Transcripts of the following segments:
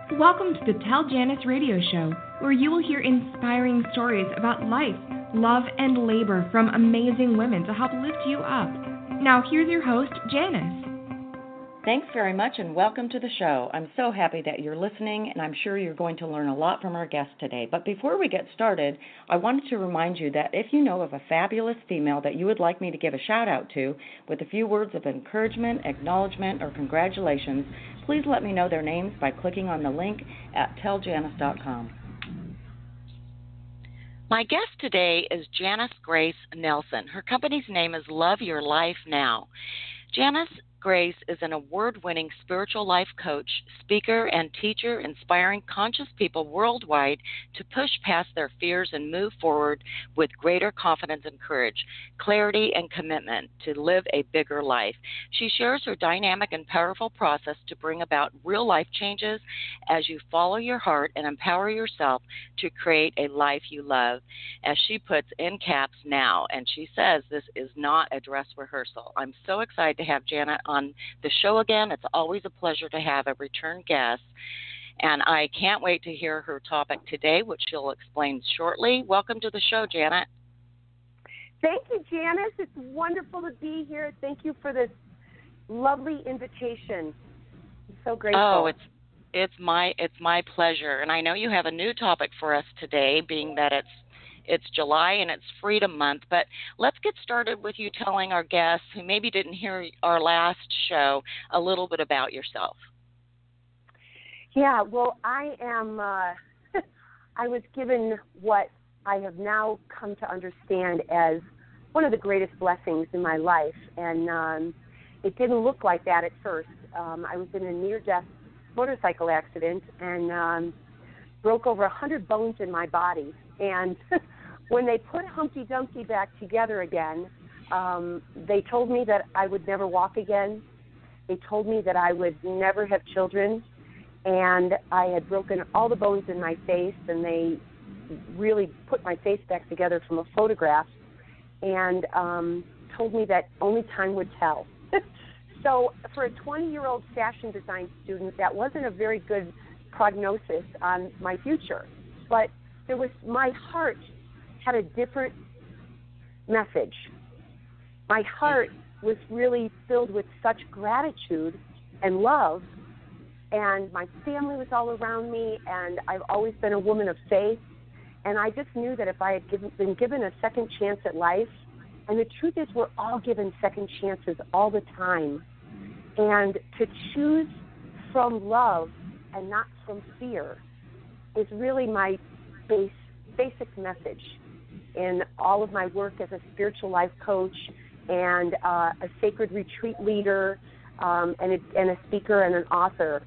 Welcome to the Tell Janice radio show, where you will hear inspiring stories about life, love, and labor from amazing women to help lift you up. Now, here's your host, Janice. Thanks very much and welcome to the show. I'm so happy that you're listening, and I'm sure you're going to learn a lot from our guest today. But before we get started, I wanted to remind you that if you know of a fabulous female that you would like me to give a shout out to with a few words of encouragement, acknowledgement, or congratulations, please let me know their names by clicking on the link at telljanice.com. My guest today is Janice Grace Nelson. Her company's name is Love Your Life Now. Janice Grace is an award-winning spiritual life coach, speaker, and teacher inspiring conscious people worldwide to push past their fears and move forward with greater confidence and courage, clarity, and commitment to live a bigger life. She shares her dynamic and powerful process to bring about real life changes as you follow your heart and empower yourself to create a life you love. As she puts in caps now, and she says this is not a dress rehearsal. I'm so excited to have Janet on the show again. It's always a pleasure to have a return guest, and I can't wait to hear her topic today, which she'll explain shortly. Welcome to the show, Janet. Thank you, Janice. It's wonderful to be here. Thank you for this lovely invitation. I'm so grateful. Oh, it's my pleasure, and I know you have a new topic for us today, being that it's July and it's Freedom Month, but let's get started with you telling our guests who maybe didn't hear our last show a little bit about yourself. Yeah, well, I am, I was given what I have now come to understand as one of the greatest blessings in my life, and it didn't look like that at first. I was in a near-death motorcycle accident and broke over 100 bones in my body, and when they put Humpty Dumpty back together again, they told me that I would never walk again. They told me that I would never have children, and I had broken all the bones in my face, and they really put my face back together from a photograph and told me that only time would tell. So for a 20-year-old fashion design student, that wasn't a very good prognosis on my future, but my heart had a different message. My heart was really filled with such gratitude and love, and my family was all around me, and I've always been a woman of faith, and I just knew that if I had been given a second chance at life, and the truth is we're all given second chances all the time, and to choose from love and not from fear is really my basic message in all of my work as a spiritual life coach and a sacred retreat leader and a speaker and an author.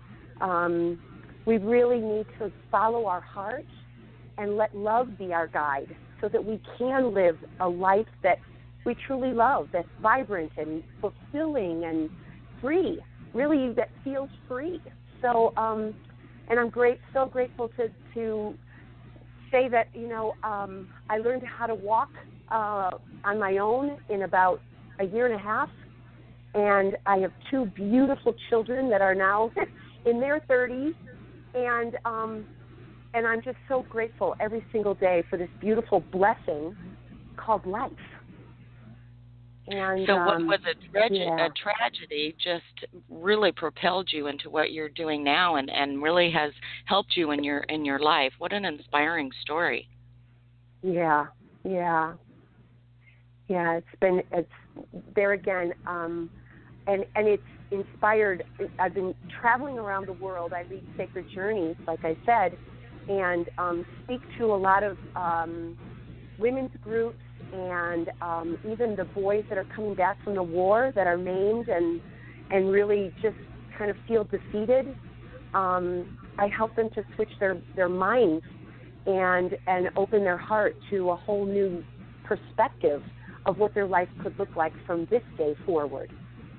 We really need to follow our heart and let love be our guide so that we can live a life that we truly love, that's vibrant and fulfilling and free, really that feels free. So, and I'm so grateful to say that, I learned how to walk on my own in about a year and a half, and I have two beautiful children that are now in their 30s, and I'm just so grateful every single day for this beautiful blessing called life. And, so what was a tragedy just really propelled you into what you're doing now and really has helped you in your life. What an inspiring story. Yeah. It's there again. And it's inspired. I've been traveling around the world. I lead Sacred Journeys, like I said, and speak to a lot of women's groups, and even the boys that are coming back from the war that are maimed and really just kind of feel defeated. I help them to switch their minds and open their heart to a whole new perspective of what their life could look like from this day forward.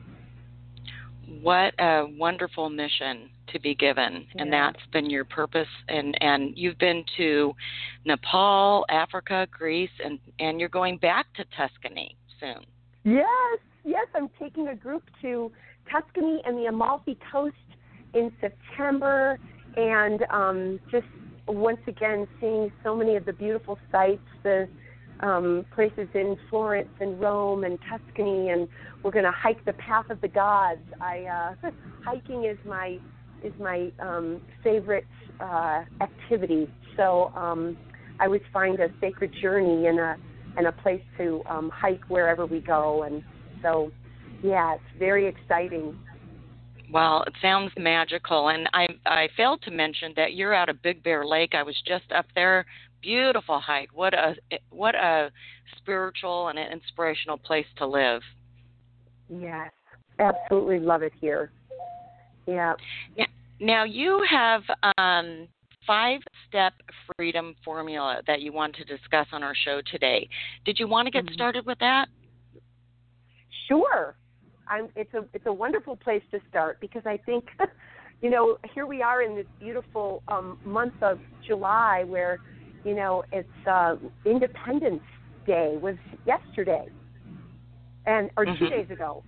What a wonderful mission to be given, and that's been your purpose. And you've been to Nepal, Africa, Greece, and you're going back to Tuscany soon. Yes, I'm taking a group to Tuscany and the Amalfi Coast in September, and just once again seeing so many of the beautiful sights, the places in Florence and Rome and Tuscany, and we're going to hike the Path of the Gods. Hiking is my favorite activity. So I always find a sacred journey and a place to hike wherever we go, and so yeah, it's very exciting. Well, it sounds magical, and I failed to mention that you're out of Big Bear Lake. I was just up there. Beautiful hike. What a spiritual and an inspirational place to live. Yes, absolutely love it here. Yeah. Now you have 5-step freedom formula that you want to discuss on our show today. Did you want to get started with that? Sure. It's a wonderful place to start because I think, here we are in this beautiful month of July where, it's Independence Day was yesterday, or 2 days ago,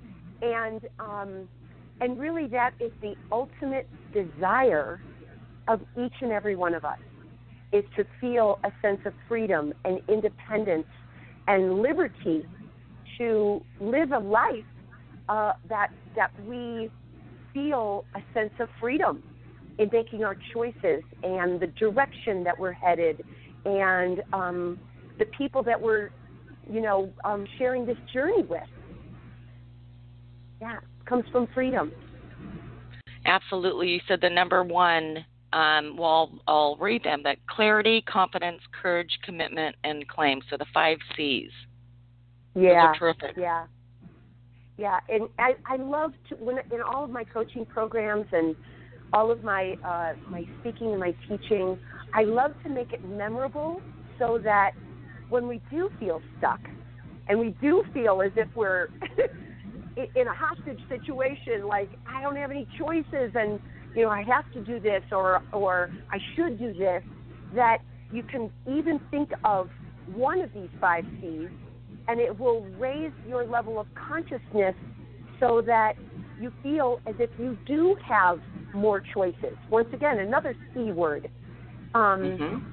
and really that is the ultimate desire of each and every one of us, is to feel a sense of freedom and independence and liberty to live a life that we feel a sense of freedom in making our choices and the direction that we're headed and the people that we're, sharing this journey with. Yeah, it comes from freedom. Absolutely. You said the number one, I'll read them, that clarity, confidence, courage, commitment, and claim. So the 5 C's. Yeah. Those are terrific. Yeah. Yeah, and I love to, when in all of my coaching programs and all of my my speaking and my teaching, I love to make it memorable so that when we do feel stuck and we do feel as if we're in a hostage situation, like I don't have any choices and I have to do this or I should do this, that you can even think of one of these 5 C's, and it will raise your level of consciousness so that you feel as if you do have more choices. Once again, another C word. And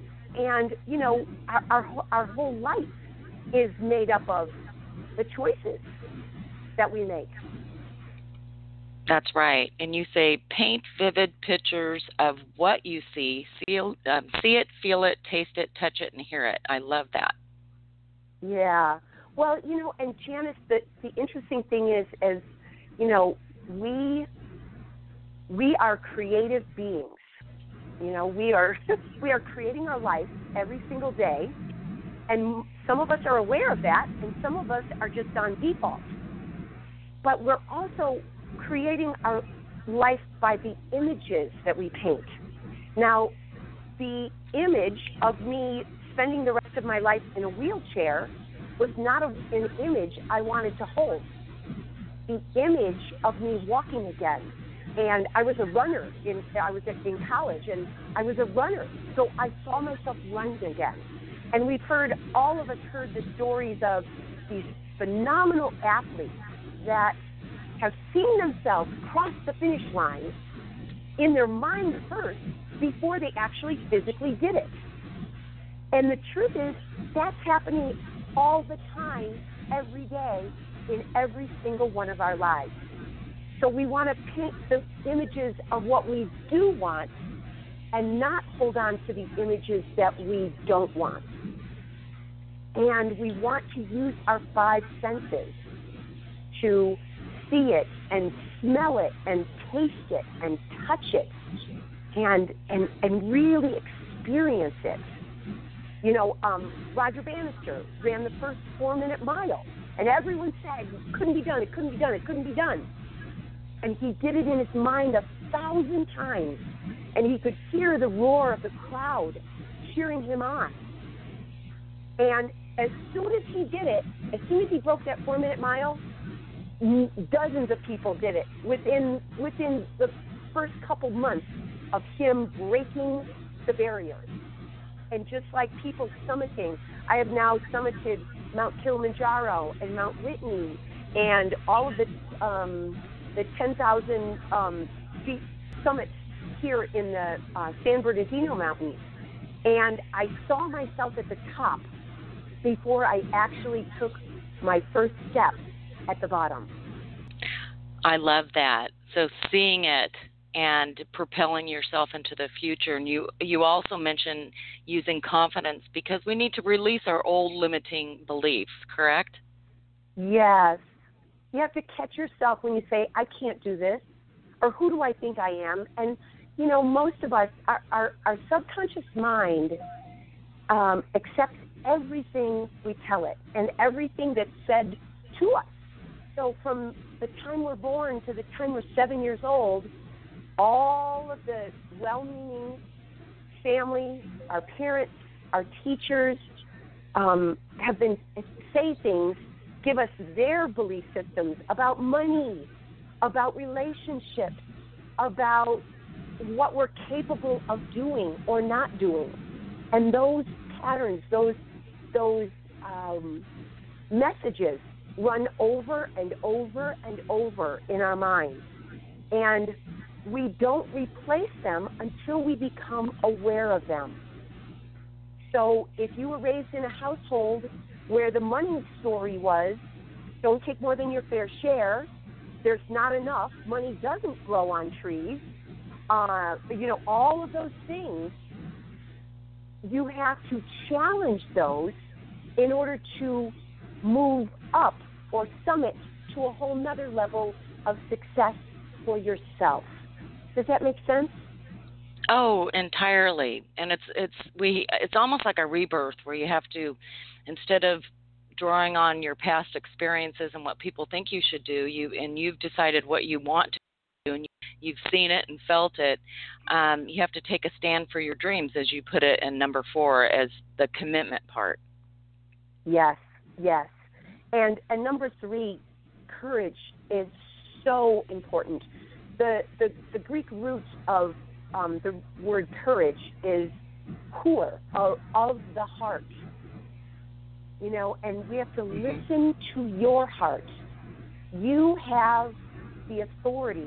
our whole life is made up of the choices that we make. That's right. And you say paint vivid pictures of what you see. See it, feel it, taste it, touch it, and hear it. I love that. Yeah. Well, and Janice, the interesting thing is, we are creative beings. We are creating our life every single day, and some of us are aware of that, and some of us are just on default. But we're also creating our life by the images that we paint. Now, the image of me spending the rest of my life in a wheelchair was not an image I wanted to hold. The image of me walking again, and I was a runner. I was in college, and I was a runner, so I saw myself running again. And all of us heard the stories of these phenomenal athletes that have seen themselves cross the finish line in their mind first before they actually physically did it. And the truth is, that's happening all the time, every day, in every single one of our lives. So we want to paint the images of what we do want and not hold on to the images that we don't want. And we want to use our 5 senses to see it and smell it and taste it and touch it and really experience it. Roger Bannister ran the first 4-minute mile, and everyone said it couldn't be done, it couldn't be done, it couldn't be done. And he did it in his mind 1,000 times, and he could hear the roar of the crowd cheering him on. And as soon as he did it, as soon as he broke that 4-minute mile, dozens of people did it within the first couple months of him breaking the barriers. And just like people summiting, I have now summited Mount Kilimanjaro and Mount Whitney and all of the 10,000 feet summits here in the San Bernardino Mountains, and I saw myself at the top before I actually took my first step at the bottom. I love that. So seeing it and propelling yourself into the future. And you also mentioned using confidence, because we need to release our old limiting beliefs, correct? Yes. You have to catch yourself when you say, I can't do this, or who do I think I am? And, you know, most of us, our subconscious mind accepts everything we tell it and everything that's said to us. So from the time we're born to the time we're 7 years old, all of the well-meaning family, our parents, our teachers have been say things, give us their belief systems about money, about relationships, about what we're capable of doing or not doing. And those patterns, those messages run over and over and over in our minds. And we don't replace them until we become aware of them. So if you were raised in a household where the money story was, don't take more than your fair share, there's not enough, money doesn't grow on trees, you know, all of those things, you have to challenge those in order to move up or summit to a whole nother level of success for yourself. Does that make sense? Oh, entirely. And it's almost like a rebirth where you have to, instead of drawing on your past experiences and what people think you should do, you've decided what you want to do, and you've seen it and felt it. You have to take a stand for your dreams, as you put it in number 4, as the commitment part. Yes, yes. And number 3, courage is so important. The Greek root of the word courage is core, of the heart. You know, and we have to listen to your heart. You have the authority.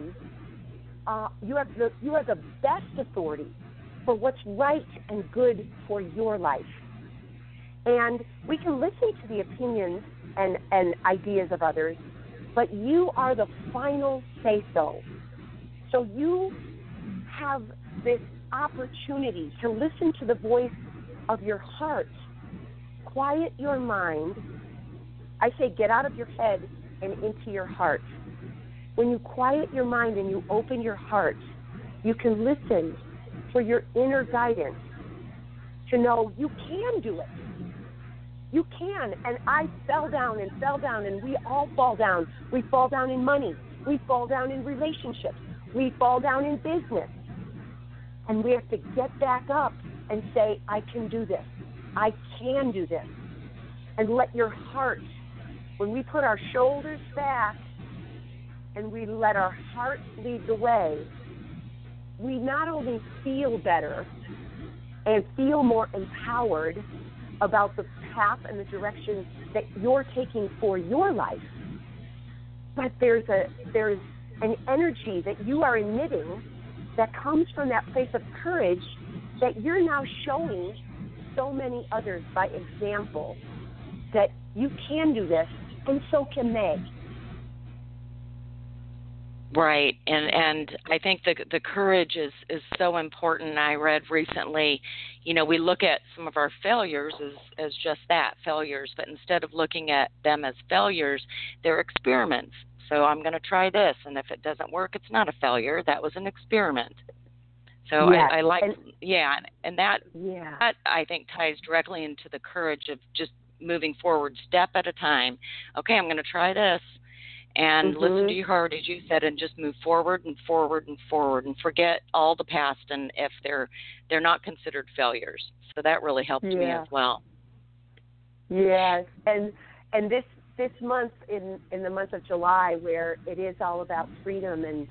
You have the best authority for what's right and good for your life. And we can listen to the opinions and ideas of others, but you are the final say-so. So you have this opportunity to listen to the voice of your heart. Quiet your mind. I say get out of your head and into your heart. When you quiet your mind and you open your heart, you can listen for your inner guidance to know you can do it. You can. And I fell down, and we all fall down. We fall down in money. We fall down in relationships. We fall down in business. And we have to get back up and say, I can do this. I can do this. And let your heart, when we put our shoulders back and we let our heart lead the way, we not only feel better and feel more empowered about the path and the direction that you're taking for your life, but there's an energy that you are emitting that comes from that place of courage that you're now showing so many others by example, that you can do this, and so can they. Right, and I think the courage is so important. I read recently, you know, we look at some of our failures as just that, failures, but instead of looking at them as failures, they're experiments. So I'm going to try this, and if it doesn't work, it's not a failure. That was an experiment. So yes. I like, and that I think ties directly into the courage of just moving forward step at a time. Okay, I'm going to try this, and listen to your heart, as you said, and just move forward and forward and forward, and forget all the past, and if they're not considered failures. So that really helped me as well. Yes, and this month, in the month of July, where it is all about freedom and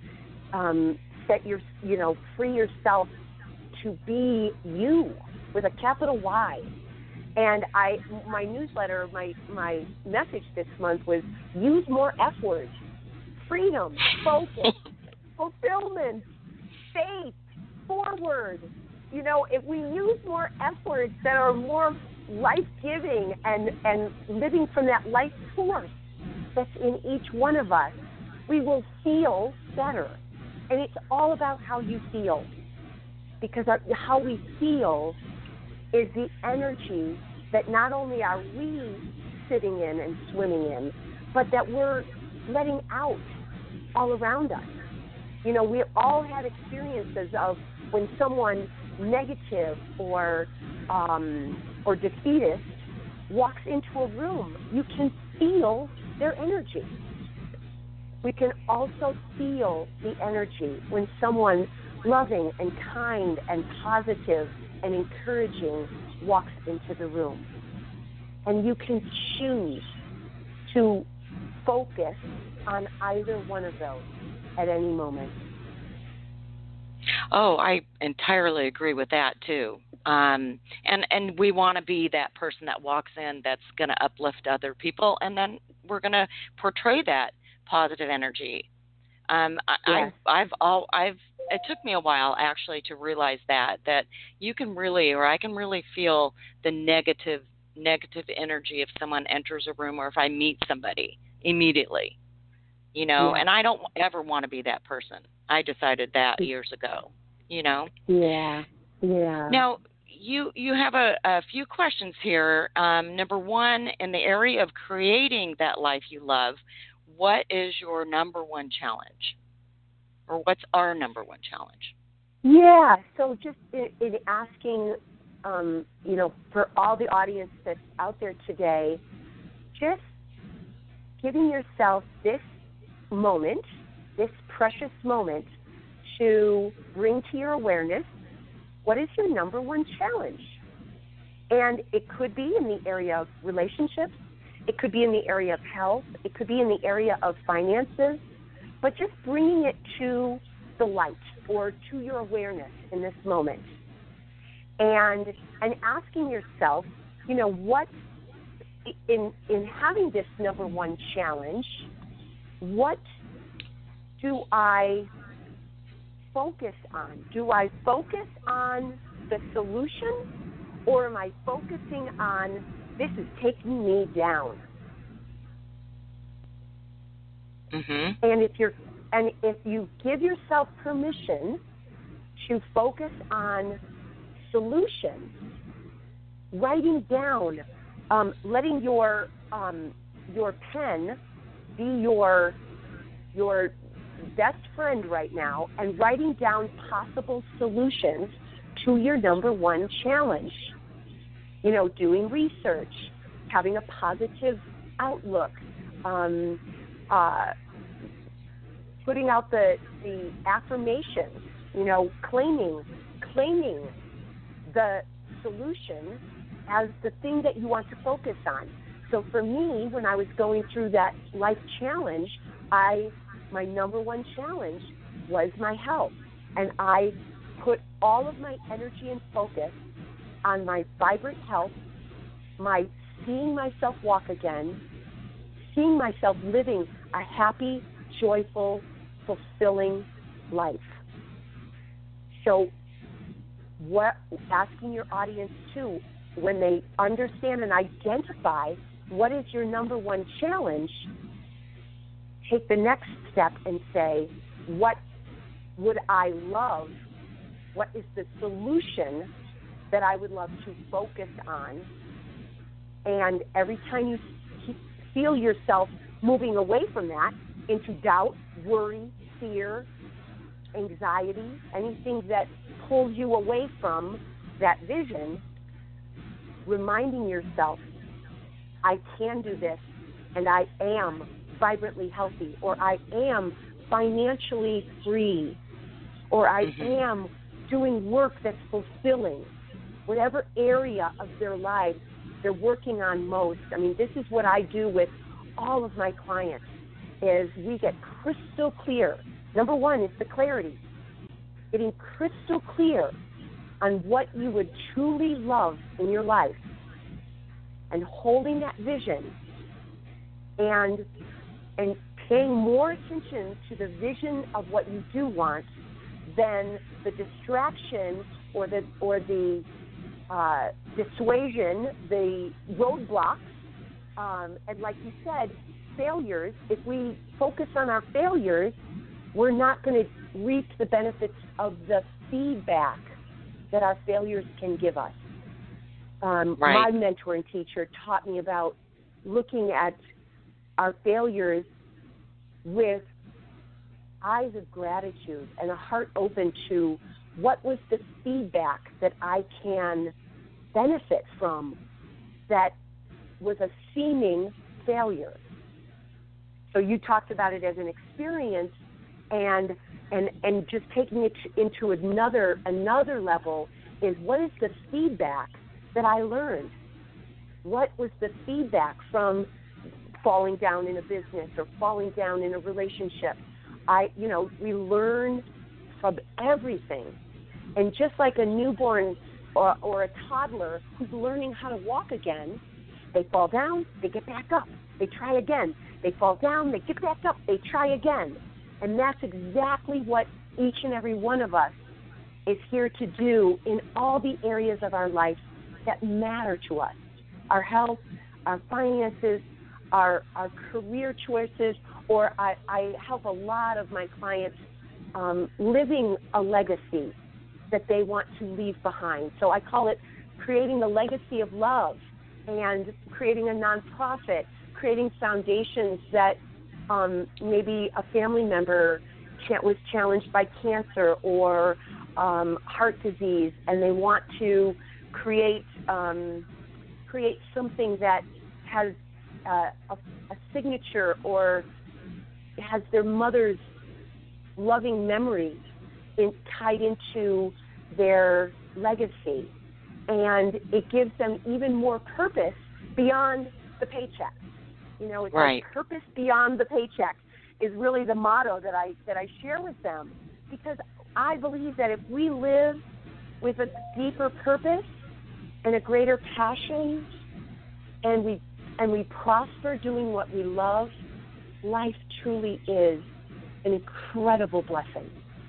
free yourself to be you with a capital Y. And my newsletter, my message this month was use more F words: freedom, focus, fulfillment, faith, forward. You know, if we use more F words that are more life-giving and living from that life force that's in each one of us, we will feel better. And it's all about how you feel, because how we feel is the energy that not only are we sitting in and swimming in, but that we're letting out all around us. You know, we've all had experiences of when someone negative or defeatist walks into a room, you can feel their energy. We can also feel the energy when someone loving and kind and positive and encouraging walks into the room. And you can choose to focus on either one of those at any moment. Oh, I entirely agree with that too. And we want to be that person that walks in that's going to uplift other people, and then we're going to portray that positive energy. Yes. It took me a while actually to realize that you can really, or I can really feel the negative energy if someone enters a room or if I meet somebody immediately. You know, and I don't ever want to be that person. I decided that years ago, you know. Yeah. Now, you have a few questions here. Number one, in the area of creating that life you love, what is your number one challenge? Or what's our number one challenge? Yeah, so just in asking, you know, for all the audience that's out there today, just giving yourself this moment, this precious moment, to bring to your awareness, what is your number one challenge? And it could be in the area of relationships, it could be in the area of health, it could be in the area of finances, but just bringing it to the light or to your awareness in this moment. And asking yourself, you know, what, in having this number one challenge, what do I focus on? Do I focus on the solution, or am I focusing on this is taking me down? Mm-hmm. And if you give yourself permission to focus on solutions, writing down, letting your pen be your best friend right now, and writing down possible solutions to your number one challenge. You know, doing research, having a positive outlook, putting out the affirmations, you know, claiming the solution as the thing that you want to focus on. So for me, when I was going through that life challenge, my number one challenge was my health. And I put all of my energy and focus on my vibrant health, my seeing myself walk again, seeing myself living a happy, joyful, fulfilling life. So asking your audience too, when they understand and identify what is your number one challenge, take the next step and say, what would I love? What is the solution that I would love to focus on? And every time you feel yourself moving away from that into doubt, worry, fear, anxiety, anything that pulls you away from that vision, reminding yourself, I can do this, and I am vibrantly healthy, or I am financially free, or I am doing work that's fulfilling. Whatever area of their lives they're working on most. I mean, this is what I do with all of my clients, is we get crystal clear. Number one is the clarity. Getting crystal clear on what you would truly love in your life, and holding that vision and paying more attention to the vision of what you do want then the distraction or the dissuasion, the roadblocks, and like you said, failures. If we focus on our failures, we're not going to reap the benefits of the feedback that our failures can give us. My mentor and teacher taught me about looking at our failures with eyes of gratitude and a heart open to what was the feedback that I can benefit from that was a seeming failure. So you talked about it as an experience, and just taking it into another level is, what is the feedback that I learned? What was the feedback from falling down in a business or falling down in a relationship? We learn from everything. And just like a newborn or a toddler who's learning how to walk again, they fall down, they get back up, they try again. They fall down, they get back up, they try again. And that's exactly what each and every one of us is here to do in all the areas of our life that matter to us. Our health, our finances, our career choices, or I help a lot of my clients living a legacy that they want to leave behind. So I call it creating the legacy of love and creating a nonprofit, creating foundations that maybe a family member was challenged by cancer or heart disease, and they want to create something that has a signature or has their mother's loving memories tied into their legacy. And it gives them even more purpose beyond the paycheck. It's like purpose beyond the paycheck is really the motto that I share with them, because I believe that if we live with a deeper purpose and a greater passion, and we prosper doing what we love, life truly is an incredible blessing.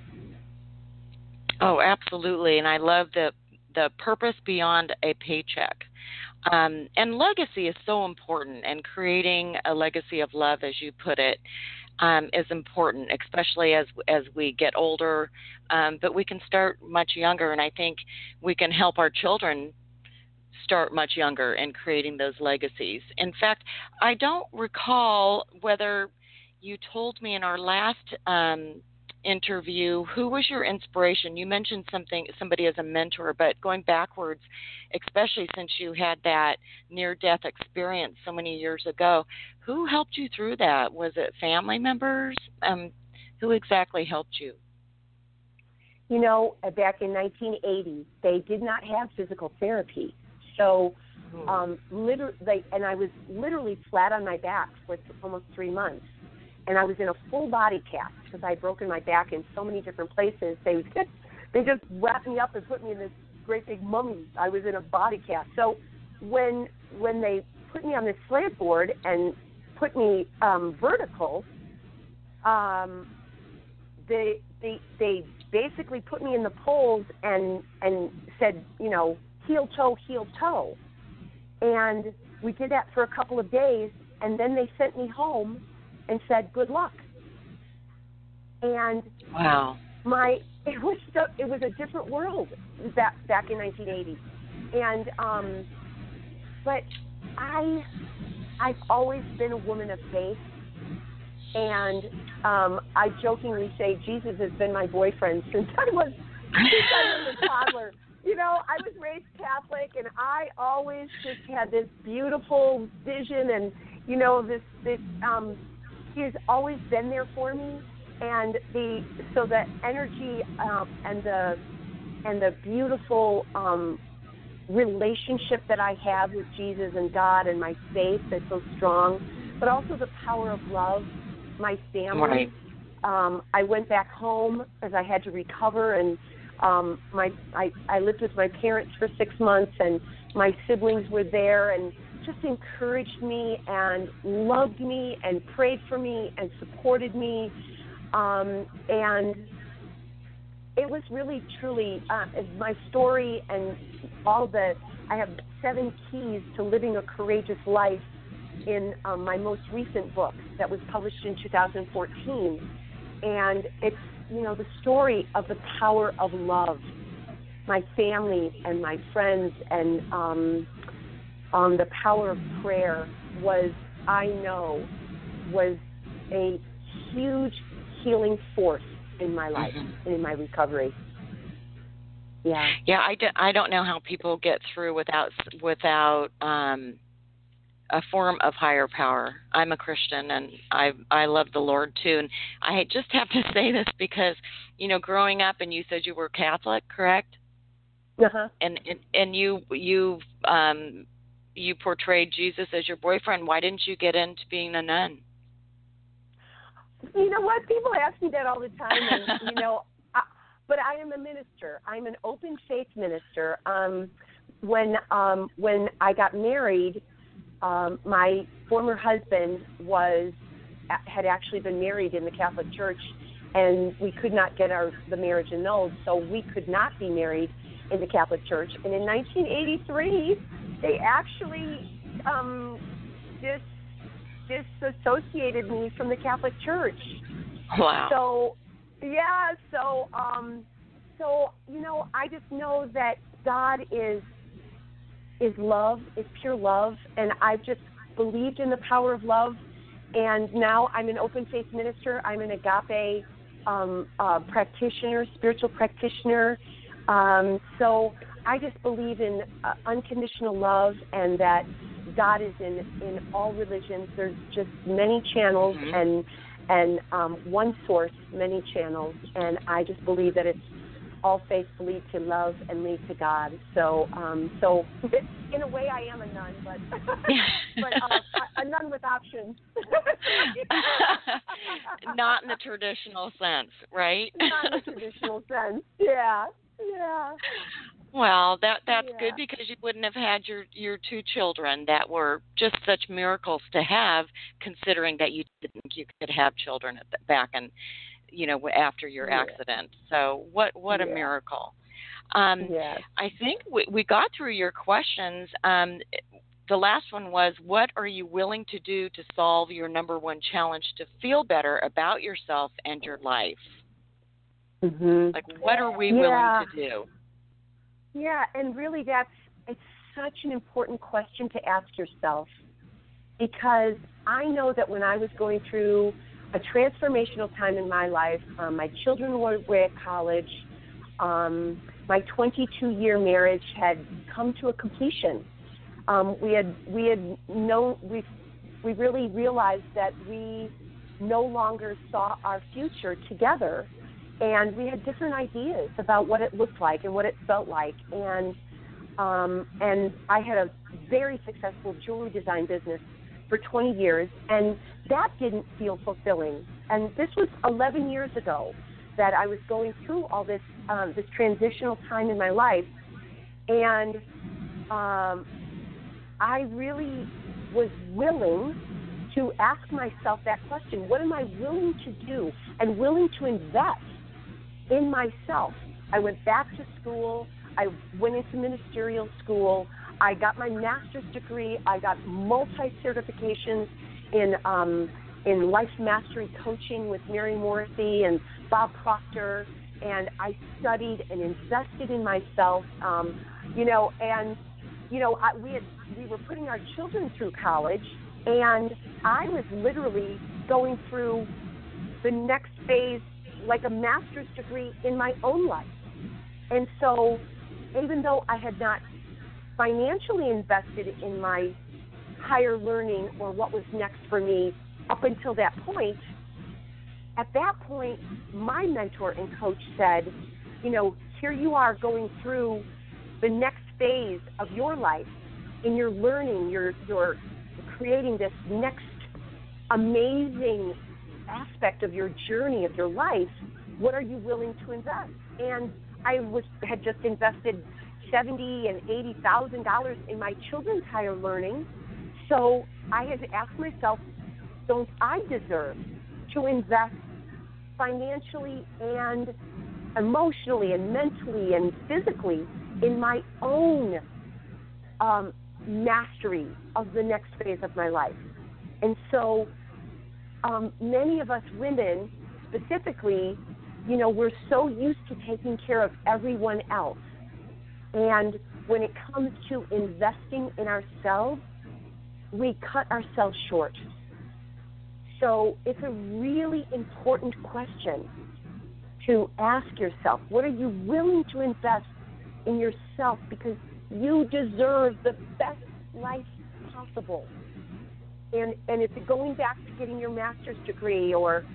Oh, absolutely. And I love the purpose beyond a paycheck. And legacy is so important, and creating a legacy of love, as you put it, is important, especially as we get older. But we can start much younger, and I think we can help our children start much younger in creating those legacies. In fact, I don't recall whether you told me in our last interview, who was your inspiration? You mentioned somebody as a mentor, but going backwards, especially since you had that near-death experience so many years ago, who helped you through that? Was it family members? Who exactly helped you? Back in 1980, they did not have physical therapy. So literally, and I was literally flat on my back for almost 3 months. And I was in a full body cast because I had broken my back in so many different places. They just wrapped me up and put me in this great big mummy. I was in a body cast. So when they put me on this slant board and put me vertical, they basically put me in the poles and said, heel toe. And we did that for a couple of days, and then they sent me home and said, good luck. And wow, it was a different world back in 1980. And but I've always been a woman of faith, and I jokingly say Jesus has been my boyfriend since I was a toddler. I was raised Catholic, and I always just had this beautiful vision, and this he has always been there for me, and the energy and the beautiful relationship that I have with Jesus and God and my faith that's so strong, but also the power of love, my family. Right. I went back home as I had to recover, and I lived with my parents for 6 months, and my siblings were there and just encouraged me and loved me and prayed for me and supported me. And it was really, truly my story and I have 7 keys to living a courageous life in my most recent book that was published in 2014. And it's, the story of the power of love. My family and my friends and the power of prayer was a huge healing force in my life and in my recovery. Yeah. Yeah, I don't know how people get through without a form of higher power. I'm a Christian, and I love the Lord too. And I just have to say this because, growing up, and you said you were Catholic, correct? Uh-huh. And you portrayed Jesus as your boyfriend. Why didn't you get into being a nun? You know what? People ask me that all the time, and but I am a minister. I'm an open faith minister. When I got married, my former husband had actually been married in the Catholic Church, and we could not get the marriage annulled, so we could not be married in the Catholic Church. And in 1983, they actually disassociated me from the Catholic Church. Wow. So I just know that God is love, is pure love, and I've just believed in the power of love. And now I'm an open faith minister. I'm an agape practitioner, spiritual practitioner. So I just believe in unconditional love, and that God is in all religions. There's just many channels, and one source, many channels, and I just believe that it's all faiths lead to love and lead to God. So in a way, I am a nun, but a nun with options. Not in the traditional sense, right? Not in the traditional sense. Yeah. Well, that's good, because you wouldn't have had your 2 children that were just such miracles to have, considering that you didn't think you could have children back in, after your accident. So what a miracle. Yes. I think we got through your questions. The last one was, what are you willing to do to solve your number one challenge to feel better about yourself and your life? Like, what are we willing to do? Yeah, and really it's such an important question to ask yourself, because I know that when I was going through a transformational time in my life, my children were at college, my 22-year marriage had come to a completion. We really realized that we no longer saw our future together. And we had different ideas about what it looked like and what it felt like. And I had a very successful jewelry design business for 20 years, and that didn't feel fulfilling. And this was 11 years ago that I was going through all this transitional time in my life. And I really was willing to ask myself that question: what am I willing to do and willing to invest in myself? I went back to school. I went into ministerial school. I got my master's degree. I got multi-certifications in life mastery coaching with Mary Morrissey and Bob Proctor, and I studied and invested in myself. We were putting our children through college, and I was literally going through the next phase, like a master's degree in my own life. And so even though I had not financially invested in my higher learning or what was next for me up until that point, at that point, my mentor and coach said, here you are going through the next phase of your life in your learning, you're creating this next amazing aspect of your journey of your life. What are you willing to invest? And I had just invested $70,000 and $80,000 in my children's higher learning. So I had to ask myself, don't I deserve to invest financially and emotionally and mentally and physically in my own mastery of the next phase of my life. And so many of us women specifically, you know, we're so used to taking care of everyone else. And when it comes to investing in ourselves, we cut ourselves short. So it's a really important question to ask yourself, what are you willing to invest in yourself? Because you deserve the best life possible. And if you're going back to getting your master's degree or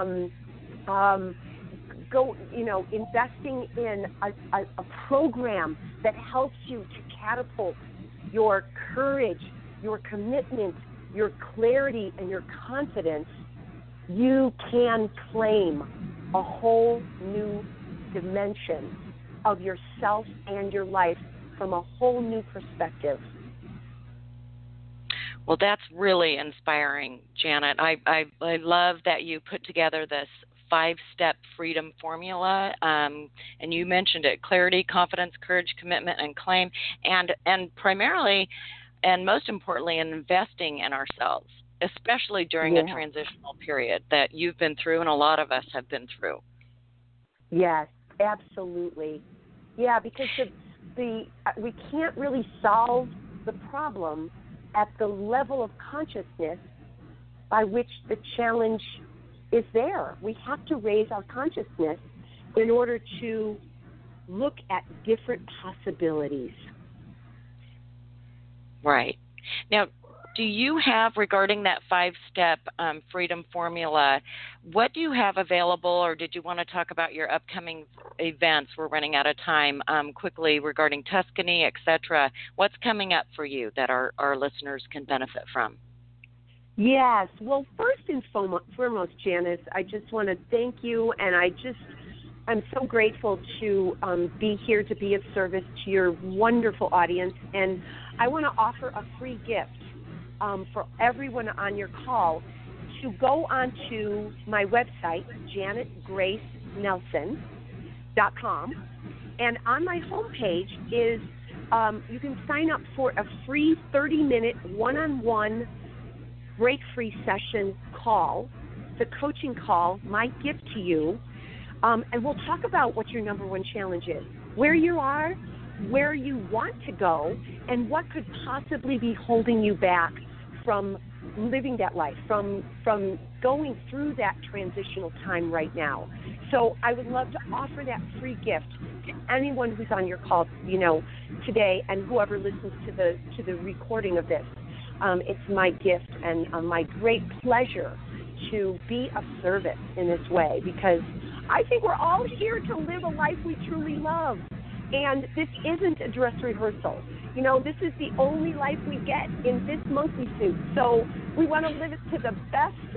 investing in a program that helps you to catapult your courage, your commitment, your clarity, and your confidence, you can claim a whole new dimension of yourself and your life from a whole new perspective. Well, that's really inspiring, Janet. I love that you put together this 5-step freedom formula, and you mentioned it: clarity, confidence, courage, commitment, and claim, and primarily, and most importantly, investing in ourselves, especially during a transitional period that you've been through and a lot of us have been through. Yes, absolutely. Yeah, because we can't really solve the problem at the level of consciousness by which the challenge is there. We have to raise our consciousness in order to look at different possibilities. Right. Now, do you have, regarding that 5-step freedom formula, what do you have available, or did you want to talk about your upcoming events? We're running out of time quickly regarding Tuscany, etc. What's coming up for you that our listeners can benefit from? Yes. Well, first and foremost, Janice, I just want to thank you, and I'm so grateful to be here to be of service to your wonderful audience. And I want to offer a free gift for everyone on your call to go onto my website, janetgracenelson.com. And on my homepage is you can sign up for a free 30-minute one-on-one break-free session call. It's a coaching call, my gift to you. And we'll talk about what your number one challenge is, where you are, where you want to go, and what could possibly be holding you back from living that life, from going through that transitional time right now. So I would love to offer that free gift to anyone who's on your call, today, and whoever listens to the recording of this. It's my gift and my great pleasure to be of service in this way, because I think we're all here to live a life we truly love. And this isn't a dress rehearsal. This is the only life we get in this monkey suit. So we want to live it to the best,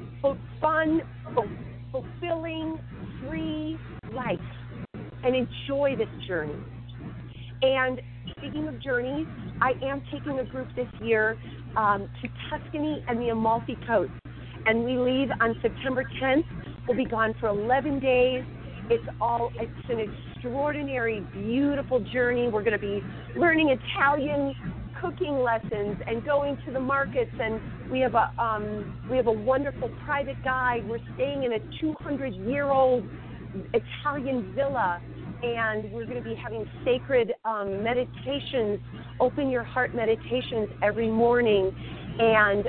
fun, fulfilling, free life and enjoy this journey. And speaking of journeys, I am taking a group this year to Tuscany and the Amalfi Coast. And we leave on September 10th. We'll be gone for 11 days. It's an extraordinary, beautiful journey. We're going to be learning Italian cooking lessons and going to the markets. And we have a wonderful private guide. We're staying in a 200-year-old Italian villa, and we're going to be having sacred meditations, open your heart meditations every morning, and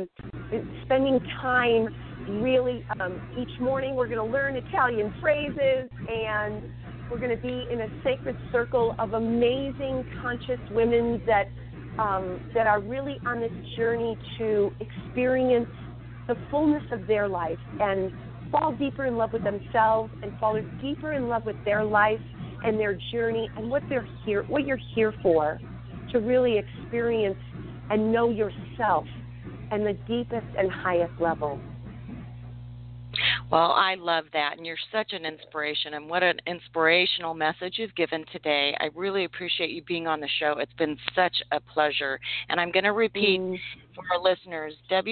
spending time. Really, each morning we're going to learn Italian phrases, and we're going to be in a sacred circle of amazing conscious women that are really on this journey to experience the fullness of their life and fall deeper in love with themselves and fall deeper in love with their life and their journey and what you're here for, to really experience and know yourself and the deepest and highest level. Well, I love that, and you're such an inspiration, and what an inspirational message you've given today. I really appreciate you being on the show. It's been such a pleasure, and I'm going to repeat for our listeners,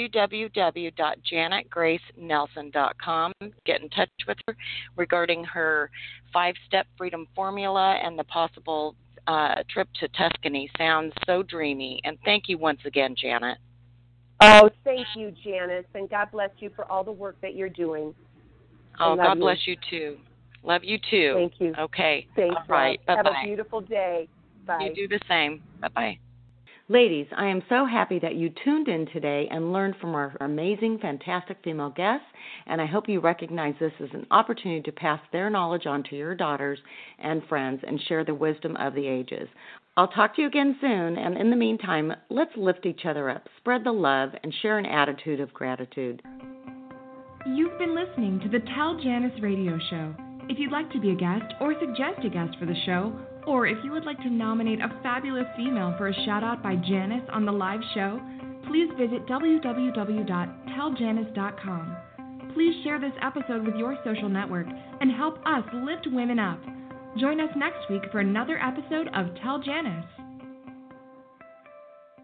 www.janetgracenelson.com. Get in touch with her regarding her 5-step freedom formula and the possible trip to Tuscany. Sounds so dreamy, and thank you once again, Janet. Oh, thank you, Janice, and God bless you for all the work that you're doing. Oh, God bless you too. Love you too. Thank you. Okay. Thanks. All right. Bye-bye. Have a beautiful day. Bye. You do the same. Bye-bye. Ladies, I am so happy that you tuned in today and learned from our amazing, fantastic female guests, and I hope you recognize this as an opportunity to pass their knowledge on to your daughters and friends and share the wisdom of the ages. I'll talk to you again soon, and in the meantime, let's lift each other up, spread the love, and share an attitude of gratitude. You've been listening to the Tell Janice radio show. If you'd like to be a guest or suggest a guest for the show, or if you would like to nominate a fabulous female for a shout-out by Janice on the live show, please visit www.telljanice.com. Please share this episode with your social network and help us lift women up. Join us next week for another episode of Tell Janice.